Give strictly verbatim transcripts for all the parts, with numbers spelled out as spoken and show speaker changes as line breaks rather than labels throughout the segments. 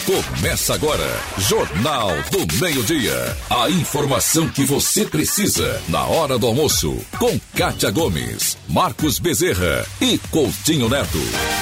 Começa agora, Jornal do Meio-Dia. A informação que você precisa na hora do almoço. Com Kátia Gomes, Marcos Bezerra e Coutinho Neto.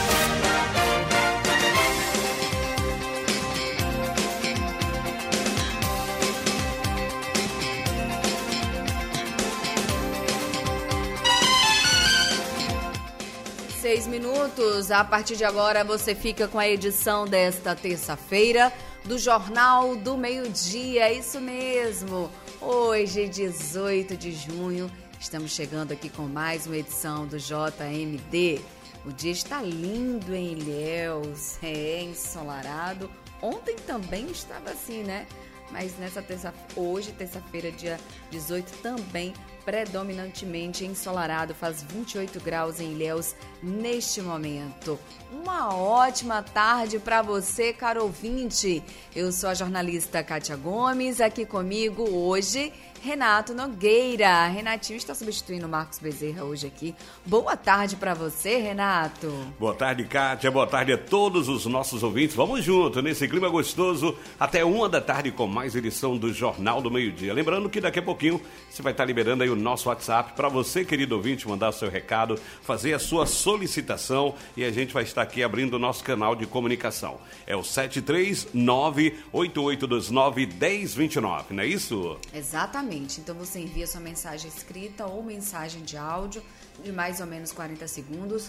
Seis minutos, a partir de agora você fica com a edição desta terça-feira do Jornal do Meio-Dia, isso mesmo. Hoje, dezoito de junho, estamos chegando aqui com mais uma edição do J M D. O dia está lindo em Ilhéus, é ensolarado. Ontem também estava assim, né? Mas nessa terça, hoje, terça-feira, dia dezoito, também predominantemente ensolarado, faz vinte e oito graus em Ilhéus neste momento. Uma ótima tarde para você, caro ouvinte. Eu sou a jornalista Kátia Gomes, aqui comigo hoje, Renato Nogueira. Renatinho está substituindo o Marcos Bezerra hoje aqui. Boa tarde para você, Renato.
Boa tarde, Kátia. Boa tarde a todos os nossos ouvintes. Vamos junto nesse clima gostoso até uma da tarde com mais edição do Jornal do Meio-Dia. Lembrando que daqui a pouquinho você vai estar liberando aí o nosso WhatsApp para você, querido ouvinte, mandar o seu recado, fazer a sua solicitação e a gente vai estar aqui abrindo o nosso canal de comunicação. É o sete três nove, oito oito dois nove, um zero dois nove, não é isso?
Exatamente. Então você envia sua mensagem escrita ou mensagem de áudio de mais ou menos quarenta segundos.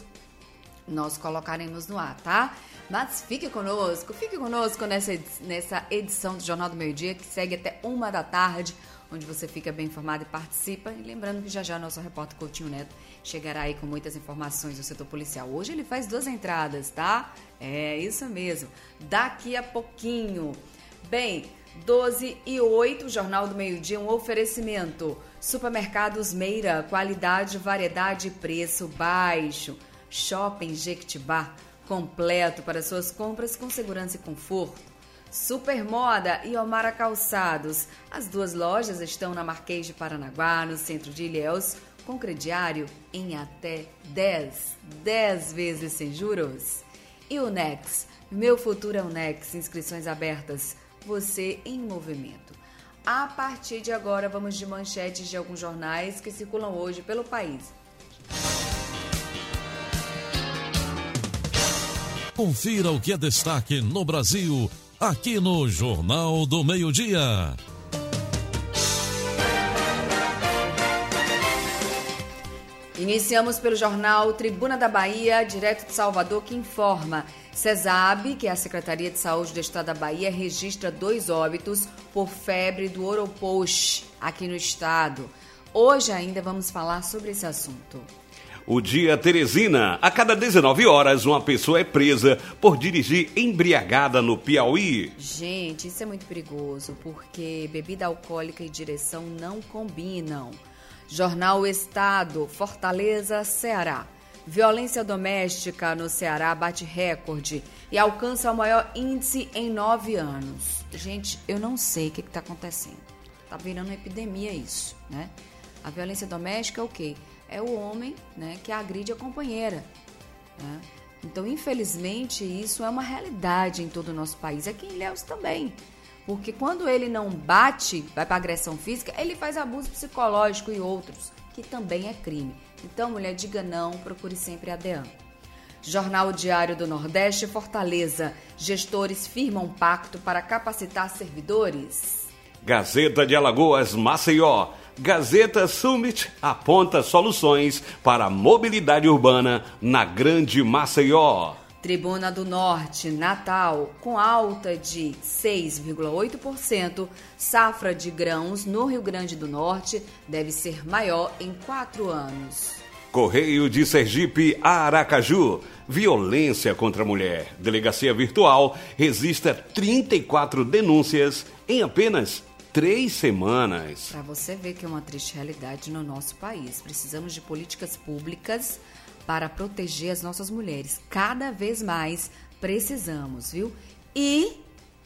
Nós colocaremos no ar, tá? Mas fique conosco, fique conosco nessa, nessa edição do Jornal do Meio-Dia, que segue até uma da tarde, onde você fica bem informado e participa. E lembrando que já já nosso repórter Coutinho Neto chegará aí com muitas informações do setor policial. Hoje ele faz duas entradas, tá? É isso mesmo. Daqui a pouquinho. Bem, doze e oito, Jornal do Meio-Dia, um oferecimento. Supermercados Meira, qualidade, variedade e preço baixo. Shopping Jequitibá, completo para suas compras com segurança e conforto. Supermoda e Omara Calçados. As duas lojas estão na Marquês de Paranaguá, no centro de Ilhéus, com crediário em até dez, dez vezes sem juros. E o Nex, meu futuro é o Nex, inscrições abertas. Você em movimento. A partir de agora, vamos de manchetes de alguns jornais que circulam hoje pelo país.
Confira o que é destaque no Brasil, aqui no Jornal do Meio-Dia.
Iniciamos pelo jornal Tribuna da Bahia, direto de Salvador, que informa: CESAB, que é a Secretaria de Saúde do Estado da Bahia, registra dois óbitos por febre do Oropox aqui no estado. Hoje ainda vamos falar sobre esse assunto.
O Dia Teresina. A cada dezenove horas, uma pessoa é presa por dirigir embriagada no Piauí.
Gente, isso é muito perigoso, porque bebida alcoólica e direção não combinam. Jornal Estado, Fortaleza, Ceará. Violência doméstica no Ceará bate recorde e alcança o maior índice em nove anos. Gente, eu não sei o que está acontecendo. Está virando uma epidemia isso, né? A violência doméstica é o quê? É o homem, né, que agride a companheira, né? Então, infelizmente, isso é uma realidade em todo o nosso país. Aqui em Ilhéus também. Porque quando ele não bate, vai para agressão física, ele faz abuso psicológico e outros, que também é crime. Então, mulher, diga não, procure sempre a DEAN. Jornal Diário do Nordeste, Fortaleza. Gestores firmam pacto para capacitar servidores.
Gazeta de Alagoas, Maceió. Gazeta Summit aponta soluções para a mobilidade urbana na Grande Maceió.
Tribuna do Norte, Natal, com alta de seis vírgula oito por cento, safra de grãos no Rio Grande do Norte deve ser maior em quatro anos.
Correio de Sergipe a Aracaju, violência contra a mulher. Delegacia virtual registra trinta e quatro denúncias em apenas três semanas.
Para você ver que é uma triste realidade no nosso país. Precisamos de políticas públicas para proteger as nossas mulheres. Cada vez mais precisamos, viu? E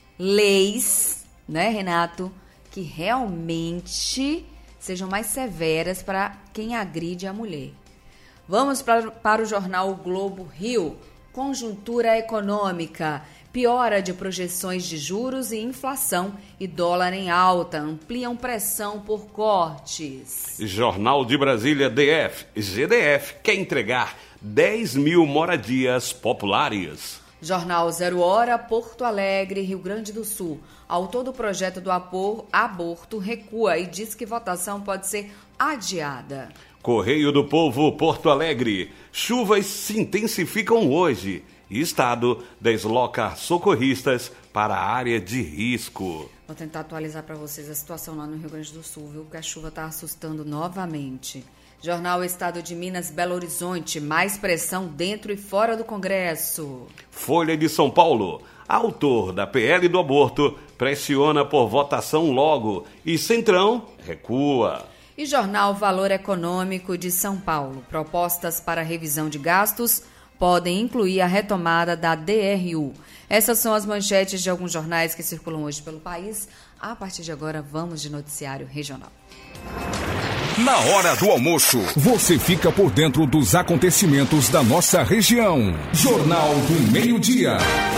leis, né, Renato, que realmente sejam mais severas para quem agride a mulher. Vamos para, para o jornal Globo Rio. Conjuntura econômica. Piora de projeções de juros e inflação e dólar em alta ampliam pressão por cortes.
Jornal de Brasília D F, G D F quer entregar dez mil moradias populares.
Jornal Zero Hora, Porto Alegre, Rio Grande do Sul. Autor do projeto do aborto recua e diz que votação pode ser adiada.
Correio do Povo, Porto Alegre. Chuvas se intensificam hoje. Estado desloca socorristas para a área de risco.
Vou tentar atualizar para vocês a situação lá no Rio Grande do Sul, viu? Porque a chuva está assustando novamente. Jornal Estado de Minas, Belo Horizonte. Mais pressão dentro e fora do Congresso.
Folha de São Paulo. Autor da P L do aborto pressiona por votação logo e Centrão recua.
E Jornal Valor Econômico de São Paulo. Propostas para revisão de gastos podem incluir a retomada da D R U. Essas são as manchetes de alguns jornais que circulam hoje pelo país. A partir de agora, vamos de noticiário regional.
Na hora do almoço, você fica por dentro dos acontecimentos da nossa região. Jornal do Meio-Dia.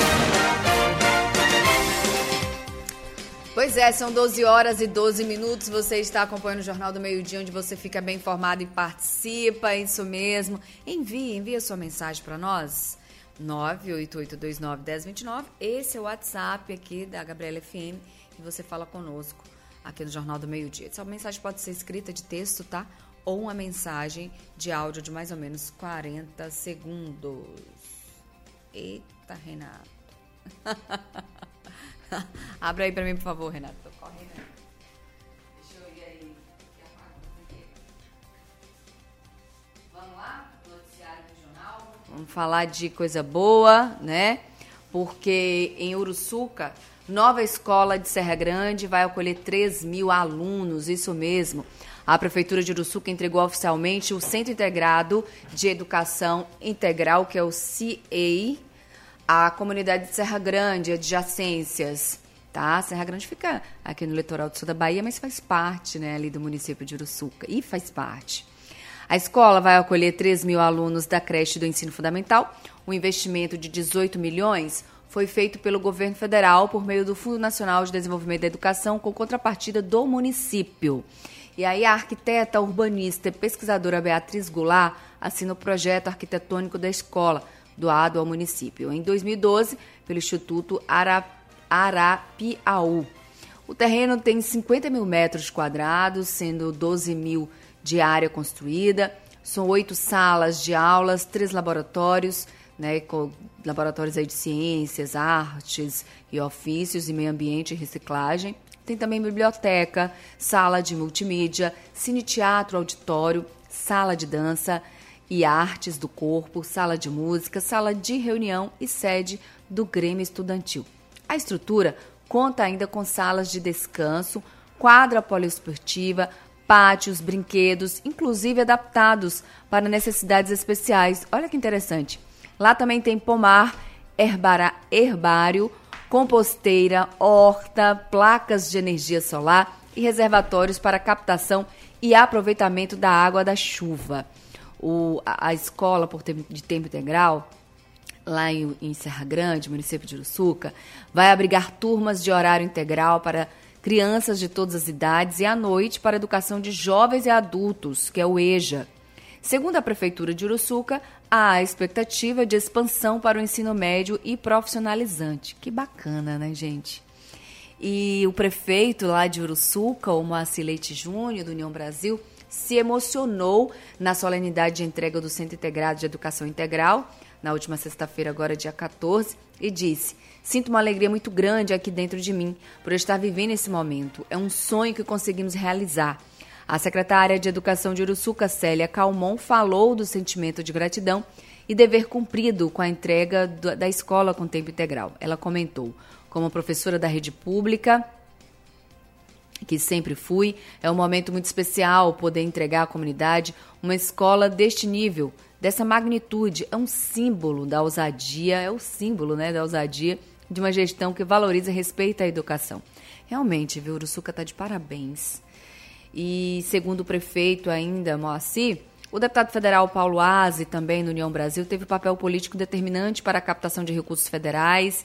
Pois é, são doze horas e doze minutos. Você está acompanhando o Jornal do Meio-Dia, onde você fica bem informado e participa, isso mesmo. Envie, envie a sua mensagem para nós, nove oito oito dois nove, um zero dois nove. Esse é o WhatsApp aqui da Gabriela F M e você fala conosco aqui no Jornal do Meio-Dia. Essa mensagem pode ser escrita de texto, tá? Ou uma mensagem de áudio de mais ou menos quarenta segundos. Eita, Renato. Abre aí pra mim, por favor, Renato. Tô correndo. Deixa eu ir aí. Vamos lá? Noticiário regional. Vamos falar de coisa boa, né? Porque em Uruçuca, nova escola de Serra Grande vai acolher três mil alunos, isso mesmo. A Prefeitura de Uruçuca entregou oficialmente o Centro Integrado de Educação Integral, que é o C E I, a comunidade de Serra Grande, adjacências, tá? Serra Grande fica aqui no litoral do sul da Bahia, mas faz parte, né, ali do município de Uruçuca, e faz parte. A escola vai acolher três mil alunos da creche do ensino fundamental. O investimento de dezoito milhões foi feito pelo governo federal por meio do Fundo Nacional de Desenvolvimento da Educação, com contrapartida do município. E aí a arquiteta, urbanista e pesquisadora Beatriz Goulart assina o projeto arquitetônico da escola, doado ao município. Em dois mil e doze, pelo Instituto Ara, Arapiaú. O terreno tem cinquenta mil metros quadrados, sendo doze mil de área construída. São oito salas de aulas, três laboratórios, né, com laboratórios aí de ciências, artes e ofícios e meio ambiente e reciclagem. Tem também biblioteca, sala de multimídia, cine-teatro, auditório, sala de dança e artes do corpo, sala de música, sala de reunião e sede do Grêmio Estudantil. A estrutura conta ainda com salas de descanso, quadra poliesportiva, pátios, brinquedos, inclusive adaptados para necessidades especiais. Olha que interessante. Lá também tem pomar, herbara, herbário, composteira, horta, placas de energia solar e reservatórios para captação e aproveitamento da água da chuva. O, a, a escola por tempo, de tempo integral, lá em, em Serra Grande, município de Uruçuca, vai abrigar turmas de horário integral para crianças de todas as idades e à noite para a educação de jovens e adultos, que é o EJA. Segundo a Prefeitura de Uruçuca, há expectativa de expansão para o ensino médio e profissionalizante. Que bacana, né, gente? E o prefeito lá de Uruçuca, o Moacir Leite Júnior, do União Brasil, se emocionou na solenidade de entrega do Centro Integrado de Educação Integral, na última sexta-feira, agora dia quatorze, e disse: sinto uma alegria muito grande aqui dentro de mim por estar vivendo esse momento. É um sonho que conseguimos realizar. A secretária de Educação de Uruçuca, Célia Calmon, falou do sentimento de gratidão e dever cumprido com a entrega da escola com tempo integral. Ela comentou: como professora da rede pública, que sempre fui, é um momento muito especial poder entregar à comunidade uma escola deste nível, dessa magnitude. É um símbolo da ousadia, é o símbolo, né, da ousadia de uma gestão que valoriza e respeita a educação. Realmente, viu, Uruçuca está de parabéns. E segundo o prefeito ainda, Moacir, o deputado federal Paulo Aze, também no União Brasil, teve papel político determinante para a captação de recursos federais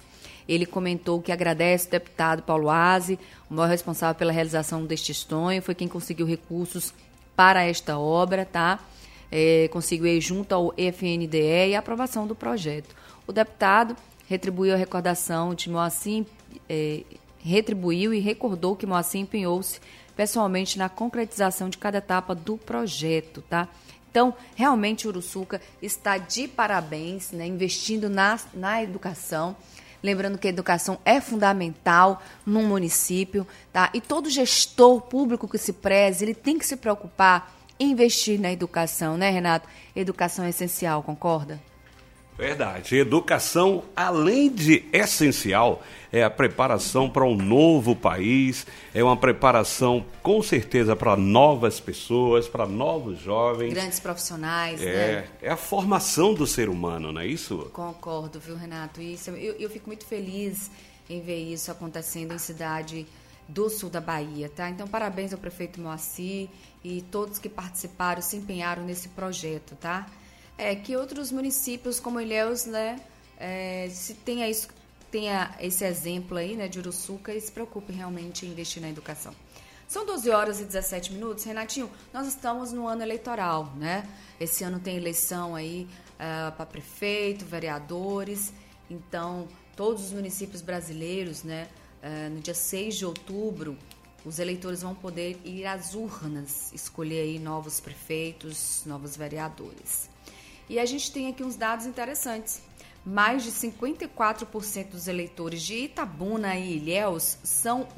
Ele comentou que agradece o deputado Paulo Aze, o maior responsável pela realização deste sonho, foi quem conseguiu recursos para esta obra, tá? É, conseguiu ir junto ao E F N D E e a aprovação do projeto. O deputado retribuiu a recordação de Moacir, é, retribuiu e recordou que Moacir empenhou-se pessoalmente na concretização de cada etapa do projeto, tá? Então, realmente, Uruçuca está de parabéns, né, investindo na, na educação. Lembrando que a educação é fundamental num município, tá? E todo gestor público que se preze, ele tem que se preocupar em investir na educação, né, Renato? Educação é essencial, concorda?
Verdade. Educação, além de essencial, é a preparação para um novo país, é uma preparação, com certeza, para novas pessoas, para novos jovens.
Grandes profissionais,
é,
né?
É a formação do ser humano, não é isso?
Concordo, viu, Renato? Isso, eu, eu fico muito feliz em ver isso acontecendo em cidade do sul da Bahia, tá? Então, parabéns ao prefeito Moacir e todos que participaram, se empenharam nesse projeto, tá? É, que outros municípios como Ilhéus, né, é, se tenha, isso, tenha esse exemplo aí, né, de Uruçuca e se preocupe realmente em investir na educação. São doze horas e dezessete minutos. Renatinho, nós estamos no ano eleitoral, né? Esse ano tem eleição aí uh, para prefeito, vereadores. Então, todos os municípios brasileiros, né, uh, no dia seis de outubro, os eleitores vão poder ir às urnas, escolher aí novos prefeitos, novos vereadores. E a gente tem aqui uns dados interessantes. Mais de cinquenta e quatro por cento dos eleitores de Itabuna e Ilhéus são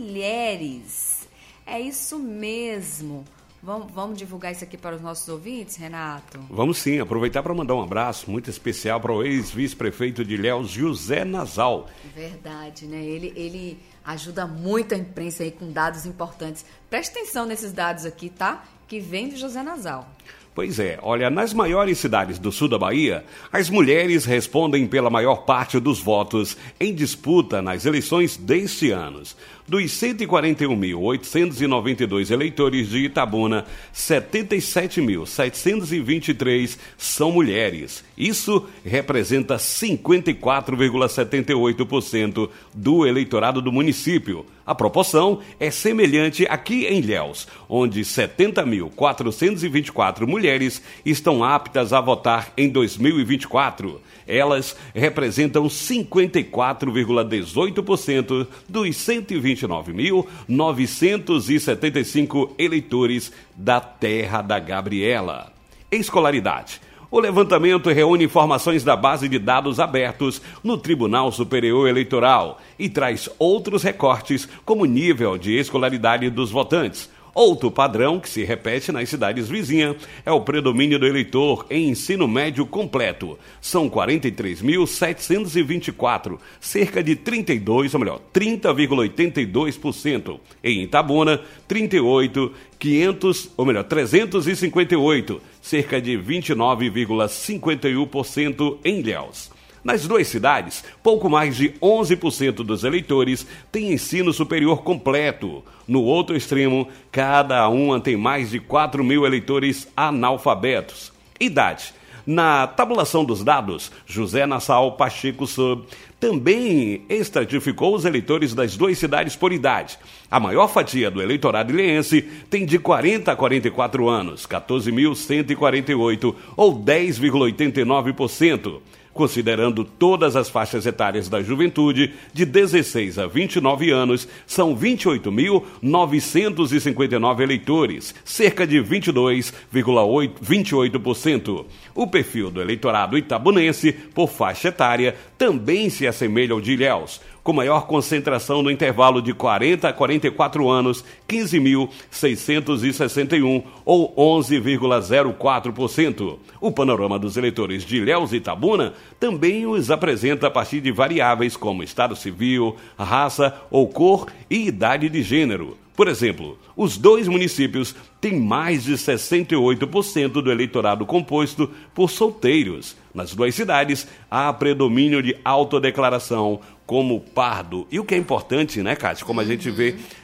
mulheres. É isso mesmo. Vamos, vamos divulgar isso aqui para os nossos ouvintes, Renato?
Vamos sim. Aproveitar para mandar um abraço muito especial para o ex-vice-prefeito de Ilhéus, José Nasal.
Verdade, né? Ele, ele ajuda muito a imprensa aí com dados importantes. Preste atenção nesses dados aqui, tá? Que vem do José Nasal.
Pois é, olha, nas maiores cidades do sul da Bahia, as mulheres respondem pela maior parte dos votos em disputa nas eleições deste ano. Dos cento e quarenta e um mil, oitocentos e noventa e dois eleitores de Itabuna, setenta e sete mil, setecentos e vinte e três são mulheres. Isso representa cinquenta e quatro vírgula setenta e oito por cento do eleitorado do município. A proporção é semelhante aqui em Ilhéus, onde setenta mil, quatrocentos e vinte e quatro mulheres estão aptas a votar em dois mil e vinte e quatro. Elas representam cinquenta e quatro vírgula dezoito por cento dos cento e vinte e nove mil, novecentos e setenta e cinco eleitores da Terra da Gabriela. Escolaridade. O levantamento reúne informações da base de dados abertos no Tribunal Superior Eleitoral e traz outros recortes como nível de escolaridade dos votantes. Outro padrão que se repete nas cidades vizinhas é o predomínio do eleitor em ensino médio completo. São quarenta e três mil, setecentos e vinte e quatro, cerca de trinta e dois, ou melhor, trinta vírgula oitenta e dois por cento. Em Itabuna, trinta e oito, quinhentos, ou melhor, trezentos e cinquenta e oito, cerca de vinte e nove vírgula cinquenta e um por cento em Ilhéus. Nas duas cidades, pouco mais de onze por cento dos eleitores têm ensino superior completo. No outro extremo, cada uma tem mais de quatro mil eleitores analfabetos. Idade. Na tabulação dos dados, José Nassau Pacheco Sub também estratificou os eleitores das duas cidades por idade. A maior fatia do eleitorado ilhéense tem de quarenta a quarenta e quatro anos, quatorze mil cento e quarenta e oito, ou dez vírgula oitenta e nove por cento. Considerando todas as faixas etárias da juventude, de dezesseis a vinte e nove anos, são vinte e oito mil, novecentos e cinquenta e nove eleitores, cerca de vinte e dois vírgula vinte e oito por cento. O perfil do eleitorado itabunense, por faixa etária, também se assemelha ao de Ilhéus, com maior concentração no intervalo de quarenta a quarenta e quatro anos, quinze mil, seiscentos e sessenta e um, ou onze vírgula zero quatro por cento. O panorama dos eleitores de Ilhéus e Itabuna também os apresenta a partir de variáveis como estado civil, raça ou cor e idade de gênero. Por exemplo, os dois municípios têm mais de sessenta e oito por cento do eleitorado composto por solteiros. Nas duas cidades, há predomínio de autodeclaração como pardo. E o que é importante, né, Cátia, como a gente vê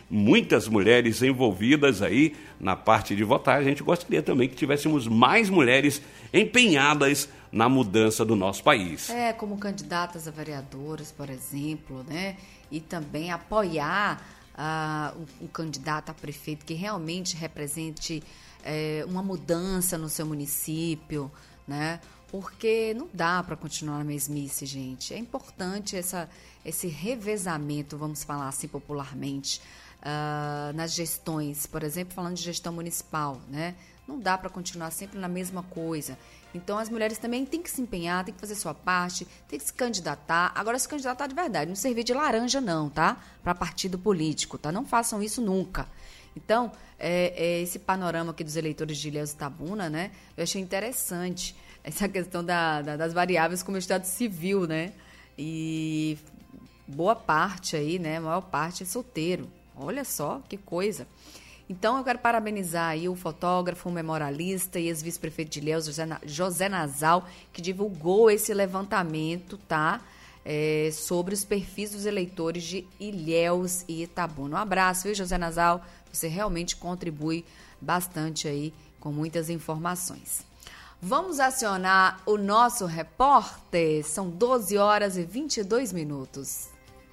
muitas mulheres envolvidas aí na parte de votar. A gente gostaria também que tivéssemos mais mulheres empenhadas na mudança do nosso país.
É, como candidatas a vereadoras, por exemplo, né? E também apoiar uh, um, um candidato a prefeito que realmente represente é, uma mudança no seu município, né? Porque não dá para continuar na mesmice, gente. É importante essa, esse revezamento, vamos falar assim popularmente, uh, nas gestões. Por exemplo, falando de gestão municipal, né? Não dá para continuar sempre na mesma coisa. Então, as mulheres também têm que se empenhar, têm que fazer sua parte, têm que se candidatar. Agora, se candidatar de verdade, não servir de laranja não, tá? Para partido político, tá? Não façam isso nunca. Então, é, é esse panorama aqui dos eleitores de Ilhéus Itabuna, né? Eu achei interessante essa questão da, da, das variáveis como estado civil, né? E boa parte aí, né? A maior parte é solteiro. Olha só que coisa. Então, eu quero parabenizar aí o fotógrafo, o memorialista e ex-vice-prefeito de Ilhéus, José, José Nasal, que divulgou esse levantamento, tá? É, sobre os perfis dos eleitores de Ilhéus e Itabuna. Um abraço, viu, José Nasal? Você realmente contribui bastante aí com muitas informações. Vamos acionar o nosso repórter. São doze horas e vinte e dois minutos.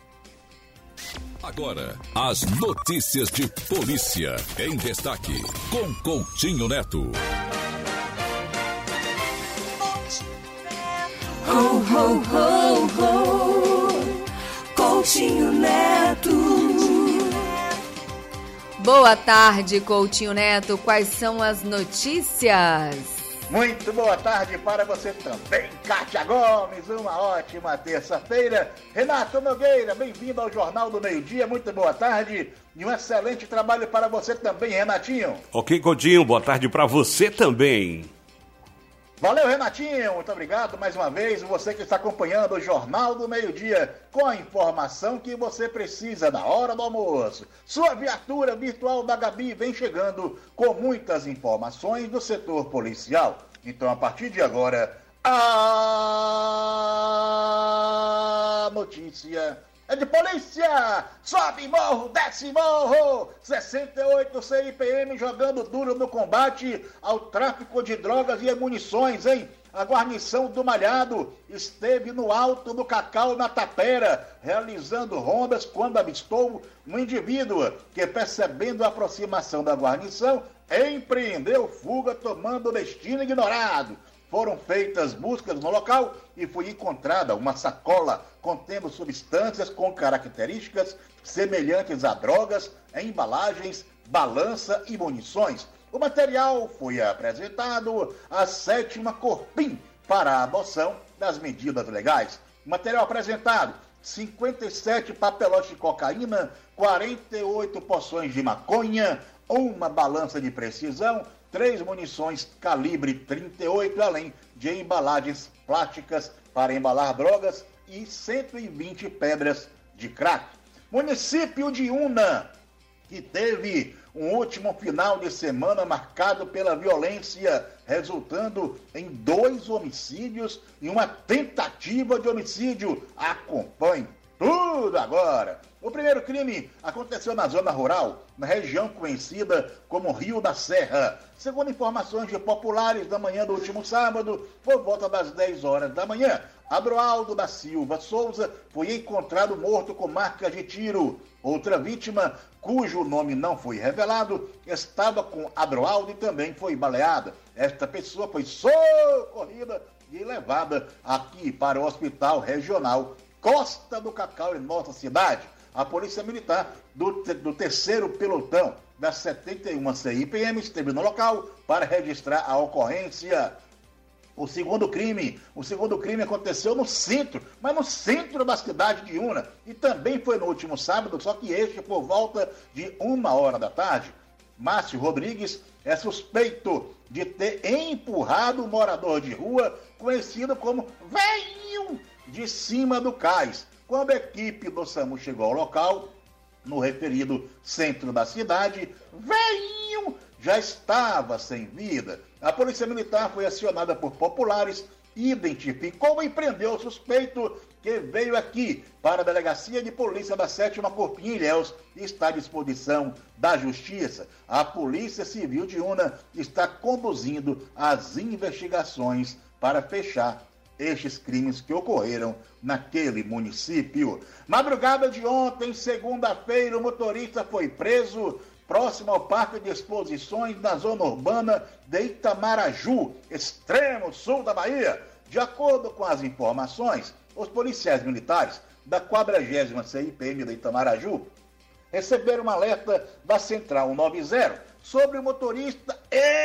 Agora, as notícias de polícia em destaque, com Coutinho Neto.
Ho, ho, ho, ho. Coutinho Neto.
Boa tarde, Coutinho Neto. Quais são as notícias?
Muito boa tarde para você também, Kátia Gomes, uma ótima terça-feira. Renato Nogueira, bem-vindo ao Jornal do Meio-Dia, muito boa tarde e um excelente trabalho para você também, Renatinho.
Ok, Coutinho, boa tarde para você também.
Valeu, Renatinho, muito obrigado mais uma vez, você que está acompanhando o Jornal do Meio-Dia, com a informação que você precisa na hora do almoço. Sua viatura virtual da Gabi vem chegando com muitas informações do setor policial. Então, a partir de agora, a notícia é de polícia! Sobe morro, desce morro! sessenta e oito C I P M jogando duro no combate ao tráfico de drogas e munições, hein? A guarnição do Malhado esteve no Alto do Cacau, na Tapera, realizando rondas quando avistou um indivíduo que, percebendo a aproximação da guarnição, empreendeu fuga tomando destino ignorado. Foram feitas buscas no local e foi encontrada uma sacola contendo substâncias com características semelhantes a drogas, embalagens, balança e munições. O material foi apresentado à sétima Corpim para a adoção das medidas legais. O material apresentado: cinquenta e sete papelotes de cocaína, quarenta e oito porções de maconha, uma balança de precisão, três munições calibre trinta e oito, além de embalagens plásticas para embalar drogas e cento e vinte pedras de crack. Município de Una, que teve um último final de semana marcado pela violência, resultando em dois homicídios e uma tentativa de homicídio. Acompanhe tudo agora. O primeiro crime aconteceu na zona rural, na região conhecida como Rio da Serra. Segundo informações de populares, na manhã do último sábado, por volta das dez horas da manhã, Adroaldo da Silva Souza foi encontrado morto com marcas de tiro. Outra vítima, cujo nome não foi revelado, estava com Adroaldo e também foi baleada. Esta pessoa foi socorrida e levada aqui para o Hospital Regional Costa do Cacau, em nossa cidade. A Polícia Militar do, do terceiro pelotão da setenta e uma C I P M esteve no local para registrar a ocorrência. O segundo crime, o segundo crime aconteceu no centro, mas no centro da cidade de Una, e também foi no último sábado, só que este por volta de uma hora da tarde. Márcio Rodrigues é suspeito de ter empurrado um morador de rua, conhecido como Velhinho de Cima do Cais. Quando a equipe do SAMU chegou ao local, no referido centro da cidade, Velhinho já estava sem vida. A Polícia Militar foi acionada por populares, identificou e prendeu o suspeito que veio aqui para a Delegacia de Polícia da sétima Corpo em Ilhéus e está à disposição da Justiça. A Polícia Civil de Una está conduzindo as investigações para fechar estes crimes que ocorreram naquele município. Madrugada de ontem, segunda-feira, o motorista foi preso próximo ao Parque de Exposições na zona urbana de Itamaraju, extremo sul da Bahia. De acordo com as informações, os policiais militares da quadragésima C I P M de Itamaraju receberam um alerta da Central cento e noventa sobre o motorista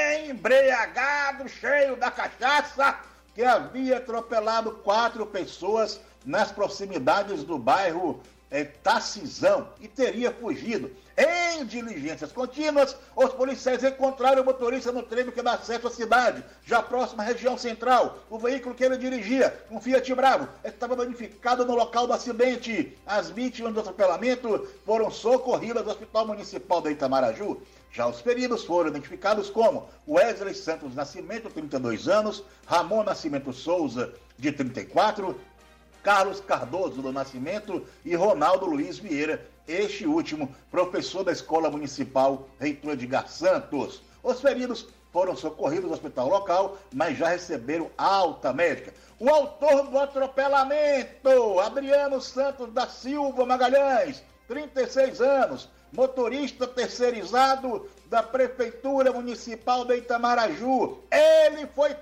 embriagado, cheio da cachaça, que havia atropelado quatro pessoas nas proximidades do bairro é, Tacizão e teria fugido. Em diligências contínuas, os policiais encontraram o motorista no trevo que dá acesso à cidade, já próximo à região central. O veículo que ele dirigia, um Fiat Bravo, estava danificado no local do acidente. As vítimas do atropelamento foram socorridas ao Hospital Municipal de Itamaraju. Já os feridos foram identificados como Wesley Santos Nascimento, trinta e dois anos, Ramon Nascimento Souza, de trinta e quatro, Carlos Cardoso do Nascimento e Ronaldo Luiz Vieira, este último professor da Escola Municipal Reitor Edgar Santos. Os feridos foram socorridos ao hospital local, mas já receberam alta médica. O autor do atropelamento, Adriano Santos da Silva Magalhães, trinta e seis anos, motorista terceirizado da Prefeitura Municipal de Itamaraju. Ele foi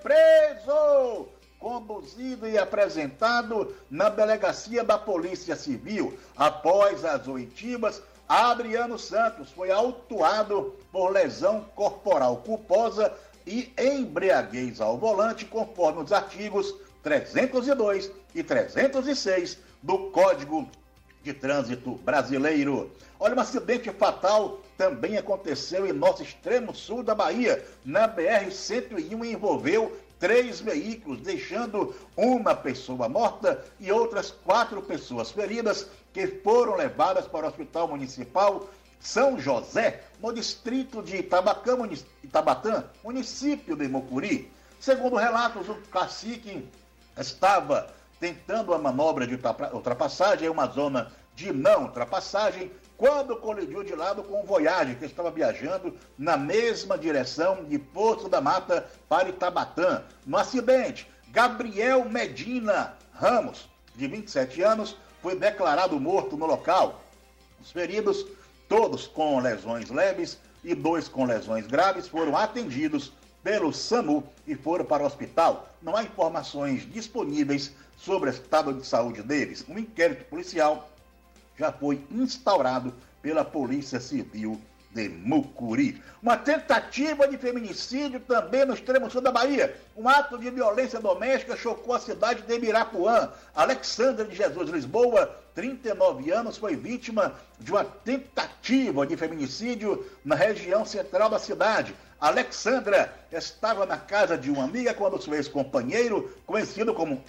preso, conduzido e apresentado na delegacia da Polícia Civil. Após as oitivas, Adriano Santos foi autuado por lesão corporal culposa e embriaguez ao volante, conforme os artigos trezentos e dois e trezentos e seis do Código de Trânsito Brasileiro. Olha, um acidente fatal também aconteceu em nosso extremo sul da Bahia, na B R cento e um, e envolveu três veículos, deixando uma pessoa morta e outras quatro pessoas feridas, que foram levadas para o Hospital Municipal São José, no distrito de Itabacã, Itabatã, município de Mucuri. Segundo relatos, o cacique estava tentando a manobra de ultrapassagem em uma zona de não ultrapassagem, quando colidiu de lado com o Voyage, que estava viajando na mesma direção de Poço da Mata para Itabatã. No acidente, Gabriel Medina Ramos, de vinte e sete anos, foi declarado morto no local. Os feridos, todos com lesões leves e dois com lesões graves, foram atendidos pelo SAMU e foram para o hospital. Não há informações disponíveis sobre o estado de saúde deles. Um inquérito policial já foi instaurado pela Polícia Civil de Mucuri. Uma tentativa de feminicídio também no extremo sul da Bahia. Um ato de violência doméstica chocou a cidade de Ibirapuã. Alexandra de Jesus Lisboa, trinta e nove anos, foi vítima de uma tentativa de feminicídio na região central da cidade. Alexandra estava na casa de uma amiga quando seu ex-companheiro, conhecido como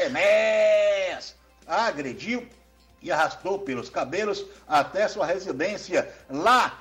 Enéas, a agrediu e arrastou pelos cabelos até sua residência. Lá,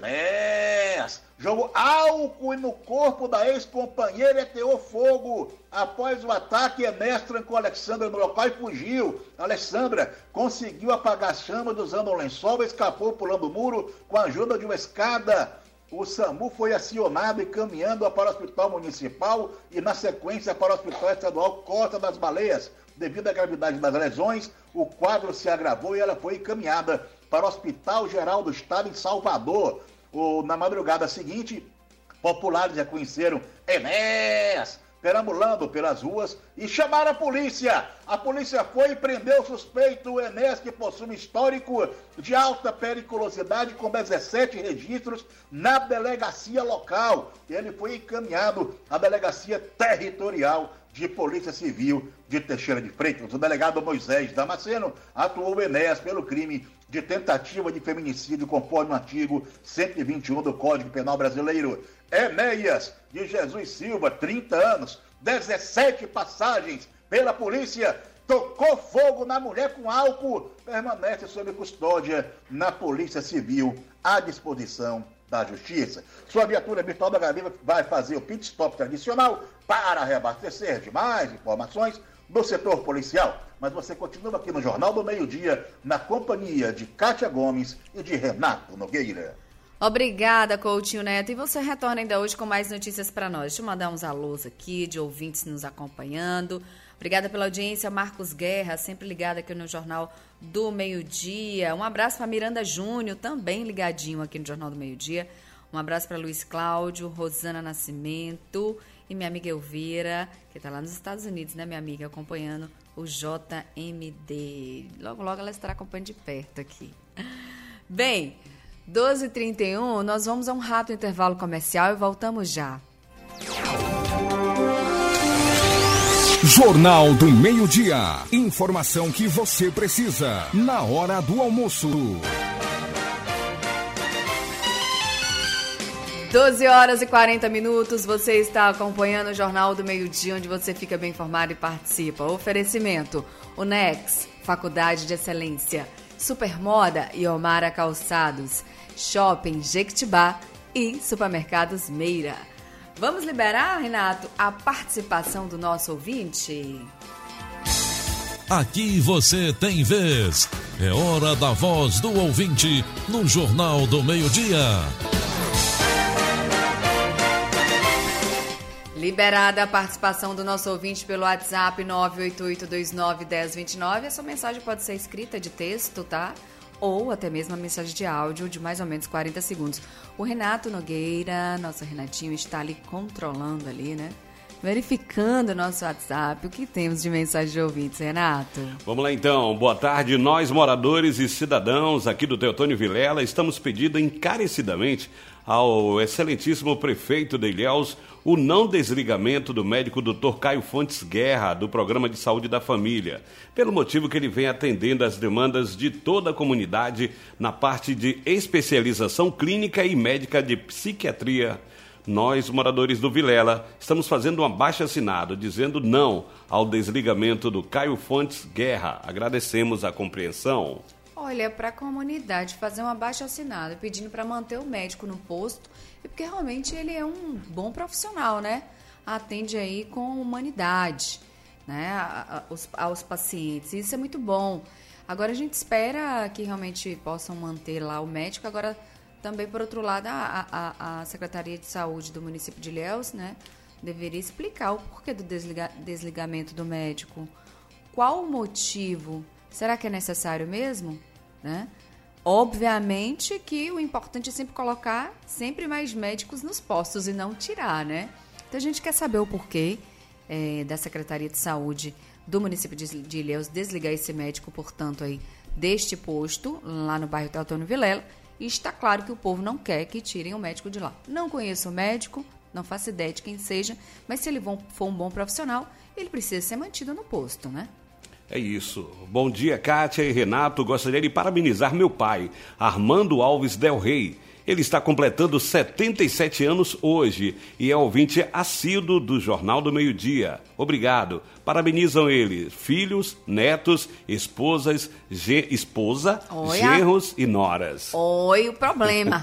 Enéas jogou álcool no corpo da ex-companheira e ateou fogo. Após o ataque, Enéas trancou Alexandra no local e fugiu. Alexandra conseguiu apagar as chamas usando um lençol e escapou pulando o muro com a ajuda de uma escada. O SAMU foi acionado e caminhando para o Hospital Municipal e, na sequência, para o Hospital Estadual Costa das Baleias. Devido à gravidade das lesões, o quadro se agravou e ela foi encaminhada para o Hospital Geral do Estado em Salvador. O, na madrugada seguinte, populares reconheceram Enéas perambulando pelas ruas e chamaram a polícia. A polícia foi e prendeu o suspeito, o Enéas, que possui um histórico de alta periculosidade com dezessete registros na delegacia local. Ele foi encaminhado à delegacia territorial de Polícia Civil de Teixeira de Freitas. O delegado Moisés Damasceno atuou o Enéas pelo crime de tentativa de feminicídio, conforme o artigo cento e vinte e um do Código Penal Brasileiro. Enéas de Jesus Silva, trinta anos, dezessete passagens pela polícia, tocou fogo na mulher com álcool, permanece sob custódia na Polícia Civil, à disposição da Justiça. Sua viatura virtual da Gaviva vai fazer o pit stop tradicional para reabastecer de mais informações do setor policial. mas você continua aqui no Jornal do Meio-Dia, na companhia de Kátia Gomes e de Renato Nogueira.
Obrigada, Coutinho Neto. E você retorna ainda hoje com mais notícias para nós. Deixa eu mandar uns alôs aqui, de ouvintes nos acompanhando. Obrigada pela audiência, Marcos Guerra, sempre ligado aqui no Jornal do Meio-Dia. Um abraço para Miranda Júnior, também ligadinho aqui no Jornal do Meio-Dia. Um abraço para Luiz Cláudio, Rosana Nascimento e minha amiga Elvira, que está lá nos Estados Unidos, né, minha amiga, acompanhando o J M D. Logo, logo ela estará acompanhando de perto aqui. Bem, doze e trinta e um, nós vamos a um rápido intervalo comercial e voltamos já.
Jornal do Meio-Dia. Informação que você precisa na hora do almoço.
doze horas e quarenta minutos, você está acompanhando o Jornal do Meio-Dia, onde você fica bem informado e participa. Oferecimento, Unex, Faculdade de Excelência, Supermoda e Omara Calçados, Shopping Jequitibá e Supermercados Meira. Vamos liberar, Renato, a participação do nosso ouvinte?
Aqui você tem vez. É hora da voz do ouvinte no Jornal do Meio-Dia.
Liberada a participação do nosso ouvinte pelo WhatsApp nove oito oito dois nove um zero dois nove. Essa mensagem pode ser escrita de texto, tá? Ou até mesmo a mensagem de áudio de mais ou menos quarenta segundos. O Renato Nogueira, nosso Renatinho, está ali controlando ali, né? Verificando o nosso WhatsApp. O que temos de mensagem de ouvintes, Renato?
Vamos lá então. Boa tarde. Nós, moradores e cidadãos aqui do Teotônio Vilela, estamos pedindo encarecidamente ao excelentíssimo prefeito de Ilhéus o não desligamento do médico doutor Caio Fontes Guerra, do Programa de Saúde da Família, pelo motivo que ele vem atendendo as demandas de toda a comunidade na parte de especialização clínica e médica de psiquiatria. Nós, moradores do Vilela, estamos fazendo um abaixo-assinado dizendo não ao desligamento do Caio Fontes Guerra. Agradecemos a compreensão.
Olha, para a comunidade fazer um abaixo-assinado pedindo para manter o médico no posto, é porque realmente ele é um bom profissional, né? Atende aí com humanidade, né? Aos, aos pacientes. Isso é muito bom. Agora a gente espera que realmente possam manter lá o médico. Agora, também, por outro lado, a, a, a Secretaria de Saúde do município de Ilhéus, né, deveria explicar o porquê do desliga, desligamento do médico. Qual o motivo? Será que é necessário mesmo? Né? Obviamente que o importante é sempre colocar sempre mais médicos nos postos e não tirar, né? Então a gente quer saber o porquê é, da Secretaria de Saúde do município de, de Ilhéus desligar esse médico, portanto, aí, deste posto, lá no bairro Teotônio Vilela, e está claro que o povo não quer que tirem o médico de lá. Não conheço o médico, não faço ideia de quem seja, mas se ele for um bom profissional, ele precisa ser mantido no posto, né?
É isso. Bom dia, Kátia e Renato. Gostaria de parabenizar meu pai, Armando Alves Del Rey. Ele está completando setenta e sete anos hoje e é ouvinte assíduo do Jornal do Meio-Dia. Obrigado. Parabenizam ele, filhos, netos, esposas, ge- esposa,
Oi,
genros e noras.
Oi, o problema.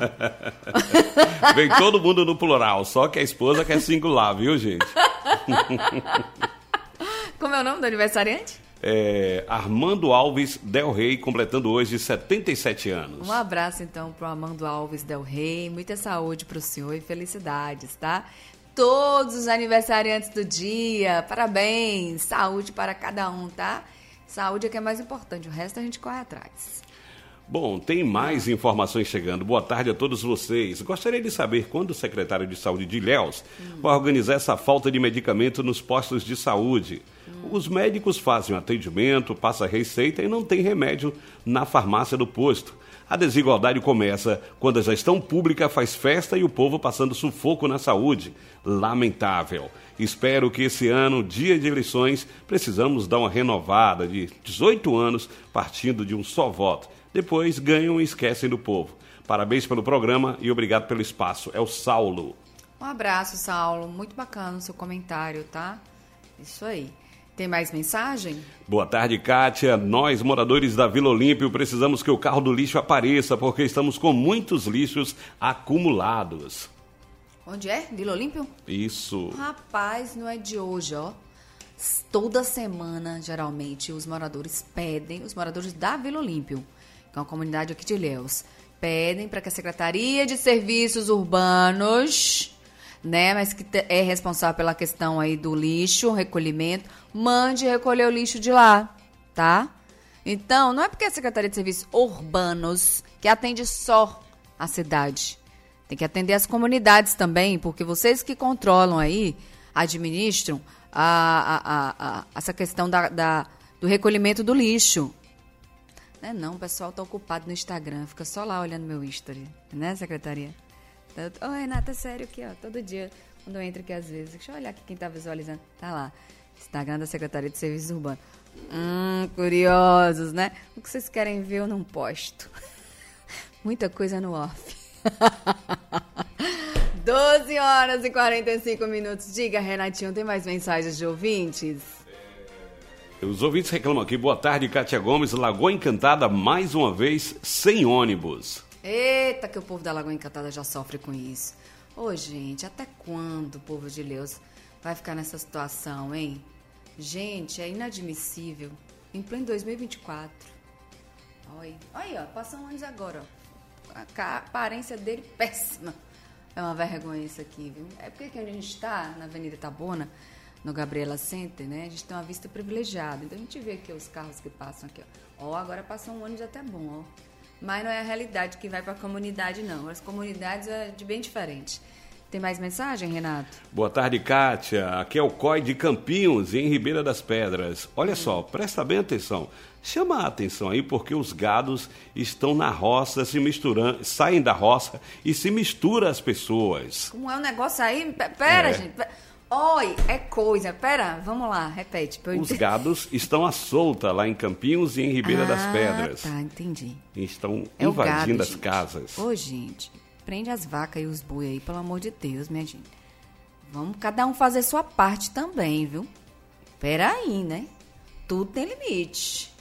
Vem todo mundo no plural, só que a esposa quer singular, viu, gente?
Como é o nome do aniversariante?
É, Armando Alves Del Rey, completando hoje setenta e sete anos.
Um abraço, então, para o Armando Alves Del Rey. Muita saúde para o senhor e felicidades, tá? Todos os aniversariantes do dia, parabéns! Saúde para cada um, tá? Saúde é que é mais importante, o resto a gente corre atrás.
Bom, tem mais informações chegando. Boa tarde a todos vocês. Gostaria de saber quando o secretário de Saúde de Ilhéus hum. vai organizar essa falta de medicamento nos postos de saúde. Hum. Os médicos fazem o atendimento, passam a receita e não tem remédio na farmácia do posto. A desigualdade começa quando a gestão pública faz festa e o povo passando sufoco na saúde. Lamentável. Espero que esse ano, dia de eleições, precisamos dar uma renovada de dezoito anos partindo de um só voto. Depois ganham e esquecem do povo. Parabéns pelo programa e obrigado pelo espaço. É o Saulo.
Um abraço, Saulo. Muito bacana o seu comentário, tá? Isso aí. Tem mais mensagem?
Boa tarde, Kátia. Nós, moradores da Vila Olímpio, precisamos que o carro do lixo apareça, porque estamos com muitos lixos acumulados.
Onde é? Vila Olímpio?
Isso.
Rapaz, não é de hoje, ó. Toda semana, geralmente, os moradores pedem, os moradores da Vila Olímpio, que é uma comunidade aqui de Ilhéus, pedem para que a Secretaria de Serviços Urbanos, né, mas que é responsável pela questão aí do lixo, recolhimento, mande recolher o lixo de lá, tá? Então, não é porque a Secretaria de Serviços Urbanos que atende só a cidade. Tem que atender as comunidades também, porque vocês que controlam aí, administram a, a, a, a, essa questão da, da, do recolhimento do lixo. Não é não, o pessoal tá ocupado no Instagram, fica só lá olhando meu history, né, secretaria? Ô, oh, Renata, sério aqui, ó, todo dia, quando eu entro aqui às vezes, deixa eu olhar aqui quem tá visualizando, tá lá, Instagram da Secretaria de Serviços Urbanos. Hum, curiosos, né? O que vocês querem ver eu não posto. Muita coisa no off. doze horas e quarenta e cinco minutos. Diga, Renatinho, tem mais mensagens de ouvintes?
Os ouvintes reclamam aqui. Boa tarde, Kátia Gomes. Lagoa Encantada, mais uma vez, sem ônibus.
Eita, que o povo da Lagoa Encantada já sofre com isso. Ô, gente, até quando o povo de Ilhéus vai ficar nessa situação, hein? Gente, é inadmissível. Em pleno dois mil e vinte e quatro. Olha, olha, ó, passou um ônibus agora, ó. A aparência dele péssima. É uma vergonha isso aqui, viu? É porque aqui onde a gente está, na Avenida Itabuna, no Gabriela Center, né? A gente tem uma vista privilegiada. Então a gente vê aqui os carros que passam aqui, ó. Ó, agora passou um ônibus até bom, ó. Mas não é a realidade que vai para a comunidade, não. As comunidades é de bem diferente. Tem mais mensagem, Renato?
Boa tarde, Kátia. Aqui é o C O I de Campinhos, em Ribeira das Pedras. Olha só, presta bem atenção. Chama a atenção aí porque os gados estão na roça, se misturando, saem da roça e se misturam as pessoas.
Como é o um negócio aí? Pera,
é.
gente. Pera. Oi, é coisa. Pera, vamos lá, repete.
Os gados estão à solta lá em Campinhos e em Ribeira
ah,
das Pedras.
Tá, entendi.
Estão
é
invadindo
gado,
as
gente.
casas.
Ô, gente, prende as vacas e os boi aí, pelo amor de Deus, minha gente. Vamos cada um fazer sua parte também, viu? Pera aí, né? Tudo tem limite.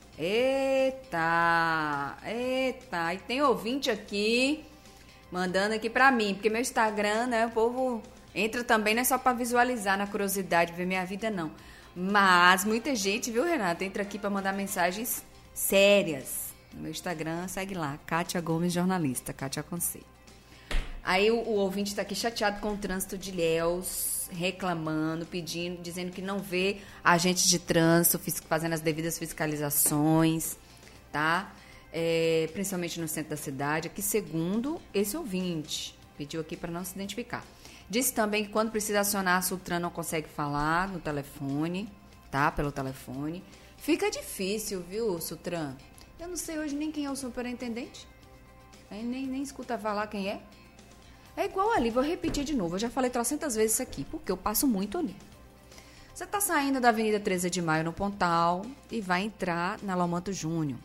Eita, eita. E tem ouvinte aqui, mandando aqui pra mim, porque meu Instagram, né, o povo entra também, não é só pra visualizar na curiosidade, ver minha vida, não. Mas muita gente, viu, Renata, entra aqui pra mandar mensagens sérias. No meu Instagram, segue lá, Kátia Gomes Jornalista, Kátia Conce. Aí o, o ouvinte tá aqui chateado com o trânsito de Ilhéus, reclamando, pedindo, dizendo que não vê agente de trânsito fazendo as devidas fiscalizações, tá? É, principalmente no centro da cidade, aqui segundo esse ouvinte, pediu aqui para não se identificar. Disse também que quando precisa acionar a Sutran não consegue falar no telefone, tá? Pelo telefone. Fica difícil, viu, Sutran? Eu não sei hoje nem quem é o superintendente. Eu nem, nem escuta falar quem é. É igual ali, vou repetir de novo. Eu já falei trocentas vezes isso aqui, porque eu passo muito ali. Você está saindo da Avenida treze de Maio no Pontal e vai entrar na Lomanto Júnior.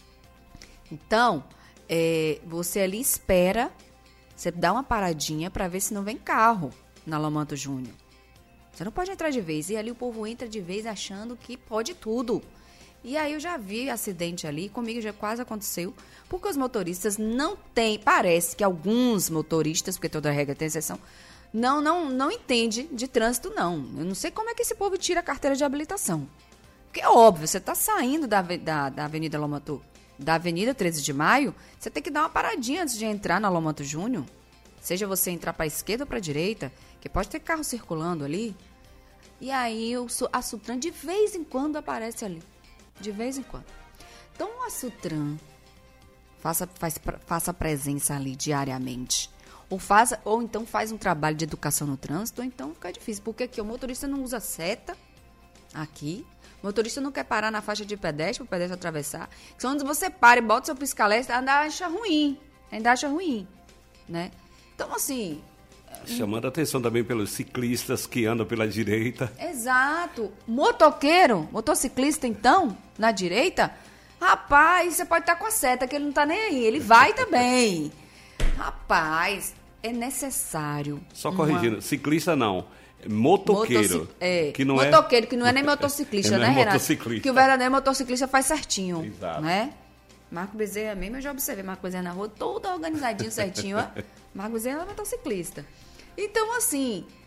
Então, é, você ali espera, você dá uma paradinha para ver se não vem carro na Lomanto Júnior. Você não pode entrar de vez. E ali o povo entra de vez achando que pode tudo. E aí eu já vi acidente ali, comigo já quase aconteceu, porque os motoristas não têm, parece que alguns motoristas, porque toda regra tem exceção, não, não, não entende de trânsito, não. Eu não sei como é que esse povo tira a carteira de habilitação. Porque é óbvio, você está saindo da, da, da Avenida Lomanto, da Avenida treze de Maio, você tem que dar uma paradinha antes de entrar na Lomanto Júnior. Seja você entrar para a esquerda ou para a direita, que pode ter carro circulando ali. E aí a Sutran de vez em quando aparece ali. De vez em quando. Então a Sutran faça, faz, faça presença ali diariamente. Ou, faça, ou então faz um trabalho de educação no trânsito, ou então fica difícil. Porque aqui o motorista não usa seta. Aqui. O motorista não quer parar na faixa de pedestre para o pedestre atravessar. Se onde você para e bota seu pisca-alerta, ainda acha ruim. Ainda acha ruim. Né? Então, assim...
Chamando a atenção também pelos ciclistas que andam pela direita.
Exato. Motoqueiro, motociclista, então, na direita, rapaz, você pode estar com a seta, que ele não está nem aí. Ele vai também. Rapaz, é necessário.
Só corrigindo, uma... ciclista não. Motoqueiro.
Motoci... É,
que não
motoqueiro,
é...
que não é nem motociclista,
não
né,
é
Renato?
Motociclista.
Que o verdadeiro motociclista faz certinho.
Exato.
Né? Marco Bezerra mesmo, eu já observei Marco Bezerra na rua, todo organizadinho, certinho, ó. Marco Bezerra é motociclista. Então, assim,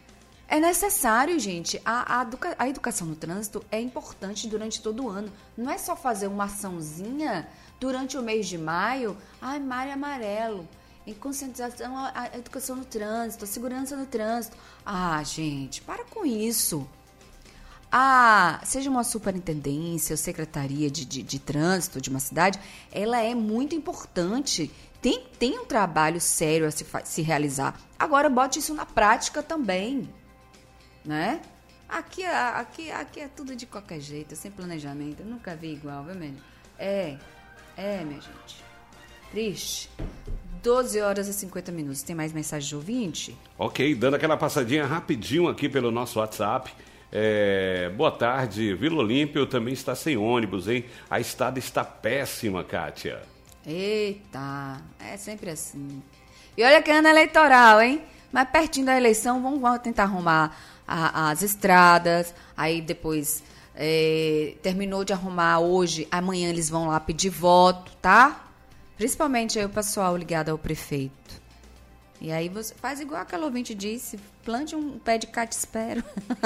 É necessário, gente. A, a, educa, a educação no trânsito é importante durante todo o ano. Não é só fazer uma açãozinha durante o mês de maio. Ai, Maio Amarelo. Em conscientização, a, a educação no trânsito, a segurança no trânsito. Ah, gente, para com isso. Ah, seja uma superintendência ou secretaria de, de, de trânsito de uma cidade, ela é muito importante. Tem, tem um trabalho sério a se, se realizar. Agora, bote isso na prática também, né? Aqui, aqui, aqui é tudo de qualquer jeito, sem planejamento. Eu nunca vi igual, viu, mesmo? É, é, minha gente. Triste. doze horas e cinquenta minutos. Tem mais mensagem de ouvinte?
Ok, dando aquela passadinha rapidinho aqui pelo nosso WhatsApp. É, boa tarde, Vila Olímpia também está sem ônibus, hein? A estrada está péssima, Kátia.
Eita, é sempre assim. E olha que ano eleitoral, hein? Mas pertinho da eleição, vamos, vamos tentar arrumar a, as estradas. Aí depois, é, terminou de arrumar hoje, amanhã eles vão lá pedir voto, tá? Principalmente aí o pessoal ligado ao prefeito. E aí você faz igual aquela ouvinte disse, plante um pé de cate-espero.